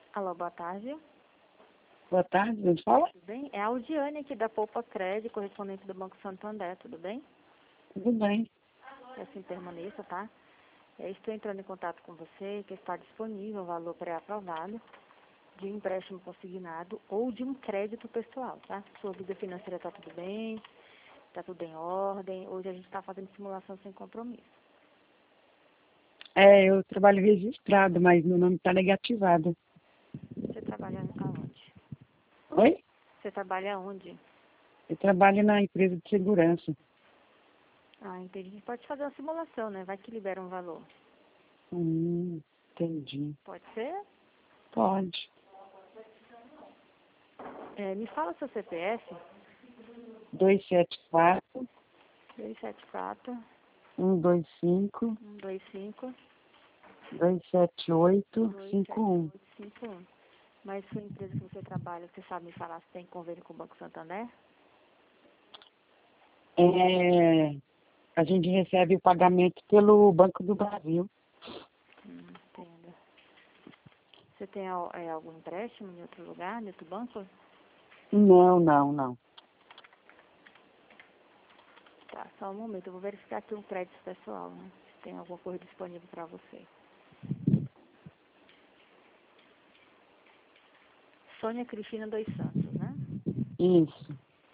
Alô, boa tarde. Boa tarde, quem fala? Tudo bem? É a Aldiane aqui da Poupa Crédito, correspondente do Banco Santander, tudo bem? Tudo bem. Que assim permaneça, tá? Estou entrando em contato com você, que está disponível o valor pré-aprovado de um empréstimo consignado ou de um crédito pessoal, tá? Sua vida financeira está tudo bem, está tudo em ordem. Hoje a gente está fazendo simulação sem compromisso. Eu trabalho registrado, mas meu nome está negativado. Você trabalha aonde? Oi? Você trabalha onde? Eu trabalho na empresa de segurança. Ah, entendi. A gente pode fazer uma simulação, né? Vai que libera um valor. Entendi. Pode ser? Pode. Me fala seu CPF. 274 274 125 125 278 51. 27851. Mas sua empresa que você trabalha, você sabe me falar se tem convênio com o Banco Santander? A gente recebe o pagamento pelo Banco do Brasil. Entendo. Você tem algum empréstimo em outro lugar, em outro banco? Não. Tá, só um momento. Eu vou verificar aqui o crédito pessoal, né? Se tem alguma coisa disponível para você. Sônia Cristina dos Santos, né? Isso.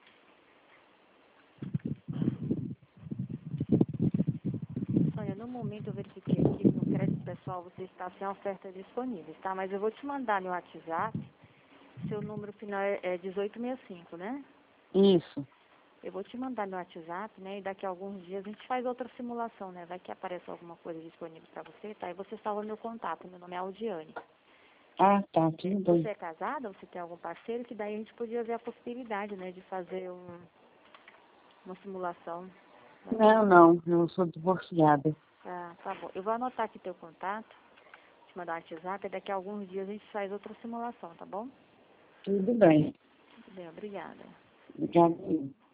Sônia, no momento eu verifiquei aqui no crédito pessoal você está sem ofertas disponíveis, tá? Mas eu vou te mandar no WhatsApp. Seu número final é 1865, né? Isso. Eu vou te mandar no WhatsApp, né? E daqui a alguns dias a gente faz outra simulação, né? Vai que aparece alguma coisa disponível para você, tá? E você salva meu contato. Meu nome é Aldiane. Ah, tá, tudo bem. Você é casada? Você tem algum parceiro? Que daí a gente podia ver a possibilidade, né? De fazer uma simulação. Não, eu sou divorciada. Ah, tá bom. Eu vou anotar aqui teu contato, te mandar no WhatsApp, e daqui a alguns dias a gente faz outra simulação, tá bom? Tudo bem. Tudo bem, obrigada. Obrigada.